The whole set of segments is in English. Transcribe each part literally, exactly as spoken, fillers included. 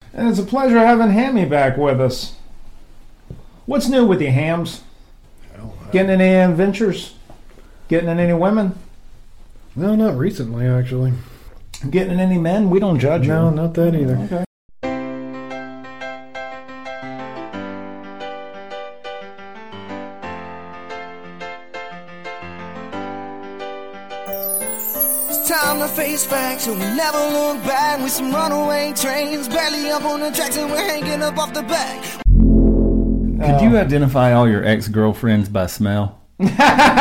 And it's a pleasure having Hammy back with us. What's new with you, Hams? Hell, I... Getting any adventures? Getting in any women? No, not recently, actually. Getting in any men? We don't judge you. No, not that either. Okay. Time to face facts and we never look back. We some runaway trains, barely up on the tracks and we're hanging up off the back. Could uh, you identify all your ex-girlfriends by smell? Some.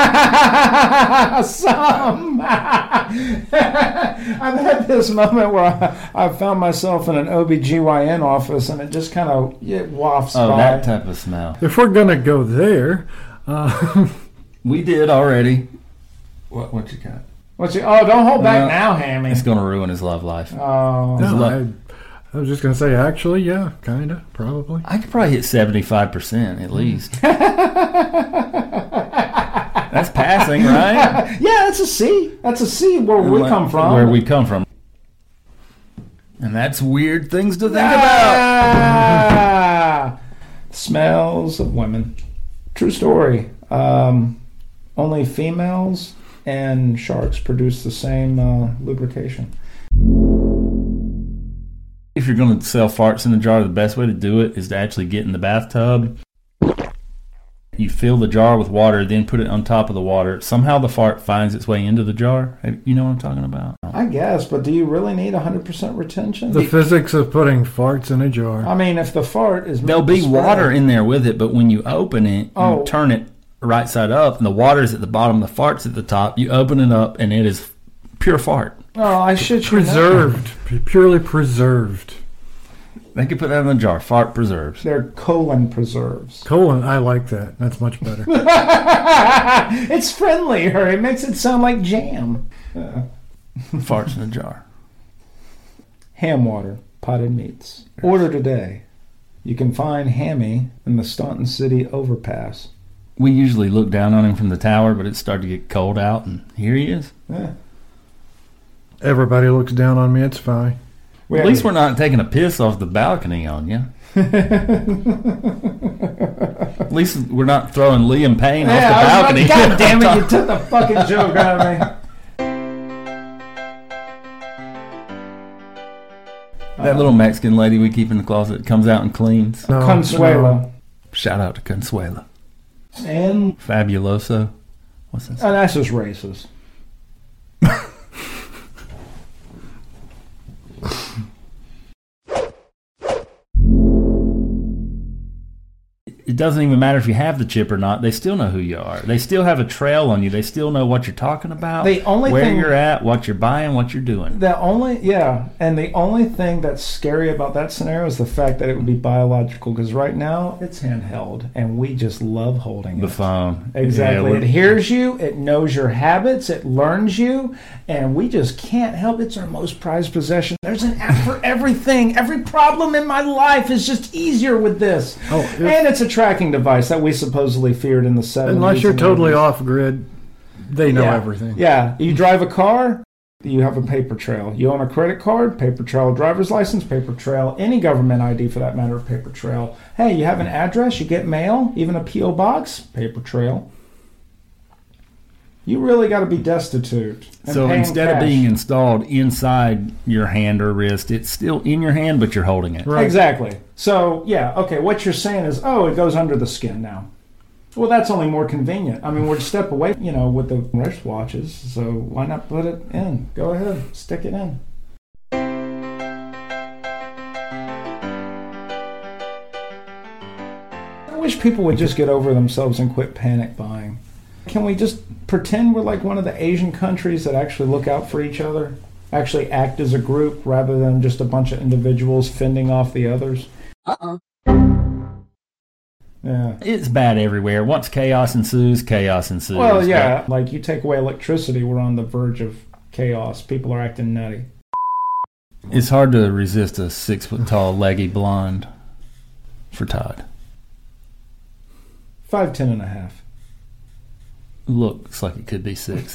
I've had this moment where I, I found myself in an O B G Y N office and it just kind of it wafts oh, by. that type of smell. If we're going to go there... Uh, we did already. What, what you got? What's he, oh, don't hold back uh, now, Hammy. It's going to ruin his love life. Oh. No, lo- I, I was just going to say, actually, yeah, kind of, probably. I could probably hit seventy-five percent at least. That's passing, right? Yeah, that's a C. That's a C where we like, come from. Where we come from. And that's weird things to think ah, about. Smells of women. True story. Um, only females and sharks produce the same uh, lubrication. If you're going to sell farts in a jar, the best way to do it is to actually get in the bathtub. You fill the jar with water, then put it on top of the water. Somehow the fart finds its way into the jar. You know what I'm talking about? I guess, but do you really need one hundred percent retention? The physics of putting farts in a jar. I mean, if the fart is... There'll be water in there with it, but when you open it, oh. you turn it right side up, and the water's at the bottom, the fart's at the top. You open it up, and it is pure fart. Oh, I should Preserved. Purely preserved. They could put that in a jar. Fart preserves. They're colon preserves. Colon, I like that. That's much better. It's friendlier. It makes it sound like jam. Uh. Farts in a jar. Ham water, potted meats. Order today. You can find Hammy in the Staunton City overpass. We usually look down on him from the tower, but it started to get cold out, and here he is. Yeah. Everybody looks down on me. It's fine. At least we're not taking a piss off the balcony on you. At least we're not throwing Liam Payne yeah, off the balcony. Like, God damn it, you took the fucking joke out of me. That little Mexican lady we keep in the closet comes out and cleans. No, Consuela. No. Shout out to Consuela. And Fabuloso. What's this? Oh, that's just racist. It doesn't even matter if you have the chip or not. They still know who you are. They still have a trail on you. They still know what you're talking about, the only where thing, you're at, what you're buying, what you're doing. The only, yeah, and the only thing that's scary about that scenario is the fact that it would be biological, because right now it's handheld, and we just love holding the it. phone. Exactly. Yeah, it hears you, it knows your habits, it learns you, and we just can't help. It's our most prized possession. There's an app for everything. Every problem in my life is just easier with this. Oh, if, and it's a tracking device that we supposedly feared in the seventies. Unless you're totally off grid, they know yeah. everything. Yeah. You drive a car, you have a paper trail. You own a credit card, paper trail. Driver's license, paper trail. Any government I D for that matter, paper trail. Hey, you have an address, you get mail, even a P O box, paper trail. You really got to be destitute. So instead cash. of being installed inside your hand or wrist, it's still in your hand, but you're holding it. Right. Exactly. So, yeah, okay, what you're saying is, oh, it goes under the skin now. Well, that's only more convenient. I mean, we're a step away, you know, with the wrist watches, so why not put it in? Go ahead, stick it in. I wish people would just get over themselves and quit panic buying. Can we just pretend we're like one of the Asian countries that actually look out for each other? Actually act as a group rather than just a bunch of individuals fending off the others? Uh-uh. Yeah. It's bad everywhere. Once chaos ensues, chaos ensues. Well, yeah. But like, you take away electricity, we're on the verge of chaos. People are acting nutty. It's hard to resist a six-foot-tall, leggy blonde for Todd. Five, ten and a half. Looks like it could be six.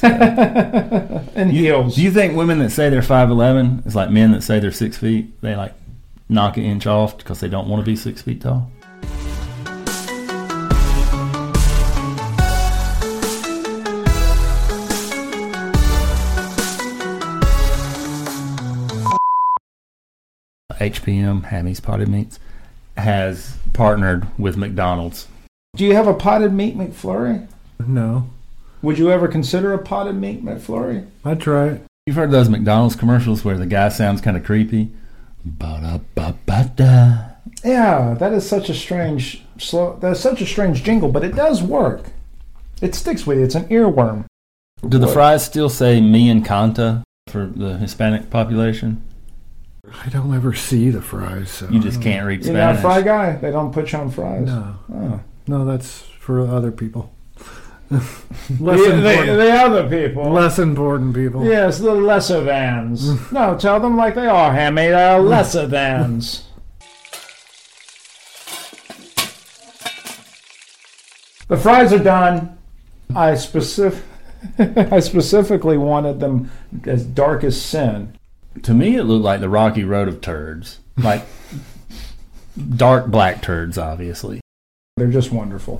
And you, heels. Do you think women that say they're five eleven is like men that say they're six feet? They like knock an inch off because they don't want to be six feet tall. H P M, Hammy's Potted Meats, has partnered with McDonald's. Do you have a potted meat McFlurry? No. Would you ever consider a potted meat McFlurry? I'd try it. You've heard those McDonald's commercials where the guy sounds kind of creepy? Ba-da-ba-ba-da. Yeah, that is such a strange slow. That's such a strange jingle, but it does work. It sticks with you. It's an earworm. Do the What? fries still say me and Canta for the Hispanic population? I don't ever see the fries. So You just I don't- can't read You're not a Spanish. fry guy? They don't put you on fries? No. Oh. No, that's for other people. The, Less the, important. the other people. Less important people. Yes, the lesser thans. No, tell them like they are, Hammy. They are lesser thans. The fries are done. I specific, I specifically wanted them as dark as sin. To me, it looked like the Rocky Road of turds. Like dark black turds, obviously. They're just wonderful.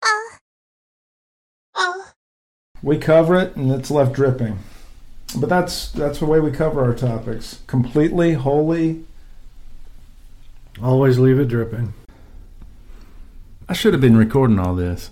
We cover it and it's left dripping. But that's that's the way we cover our topics. Completely, wholly. Always leave it dripping. I should have been recording all this.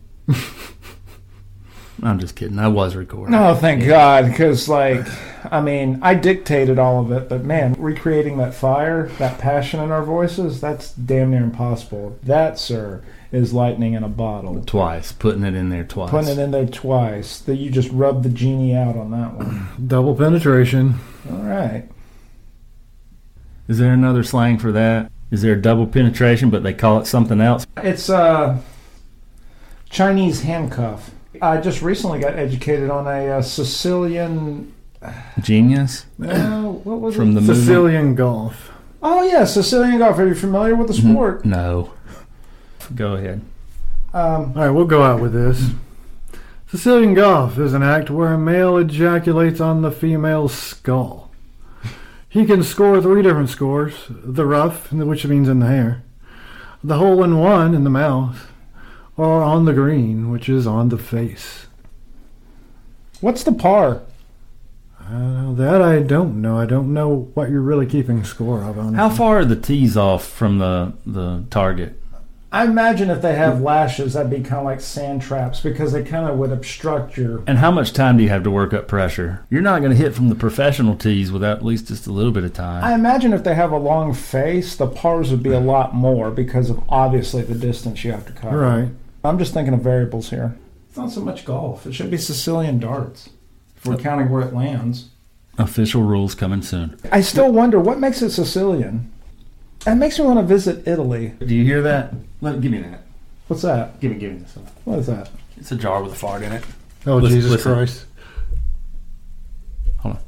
I'm just kidding. I was recording. No, thank God, because, like, I mean, I dictated all of it, but man, recreating that fire, that passion in our voices, that's damn near impossible. That, sir, is lightning in a bottle. Twice. Putting it in there twice. Putting it in there twice. That you just rubbed the genie out on that one. Double penetration. All right. Is there another slang for that? Is there a double penetration, but they call it something else? It's uh, Chinese handcuff. I just recently got educated on a uh, Sicilian. Genius? Uh, what was From it? the movie? Sicilian golf. Oh yeah, Sicilian golf. Are you familiar with the sport? No. Go ahead. Um, All right, we'll go out with this. Sicilian golf is an act where a male ejaculates on the female's skull. He can score three different scores: the rough, which means in the hair, the hole in one in the mouth, or on the green, which is on the face. what's the par? Uh, that I don't know. I don't know what you're really keeping score of. Honestly. How far are the tees off from the, the target? I imagine if they have lashes, that'd be kind of like sand traps because they kind of would obstruct your. And how much time do you have to work up pressure? You're not going to hit from the professional tees without at least just a little bit of time. I imagine if they have a long face, the pars would be a lot more because of obviously the distance you have to cover. Right. I'm just thinking of variables here. It's not so much golf. It should be Sicilian darts. If we're counting where it lands. Official rules coming soon. I still wonder what makes it Sicilian. That makes me want to visit Italy. Do you hear that? Let give me that. What's that? Give me, give me this one. What is that? It's a jar with a fart in it. Oh, Listen- Jesus listen. Christ. Hold on.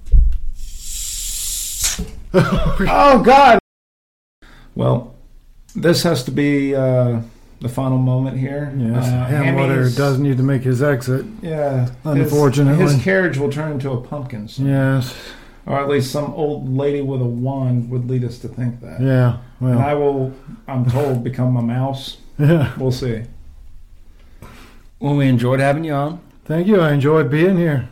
Oh, God! Well, this has to be uh, the final moment here. Yes, Uh, Hamwater Hammy's- does need to make his exit. Yeah. his- Unfortunately. His, carriage will turn into a pumpkin. soon. Yes. Or at least some old lady with a wand would lead us to think that. Yeah. And I Well. will, I'm told, become a mouse. Yeah. We'll see. Well, we enjoyed having you on. Thank you. I enjoyed being here.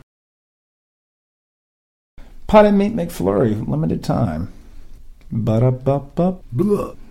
Potted meat McFlurry, limited time. Ba-da-ba-ba. Blah.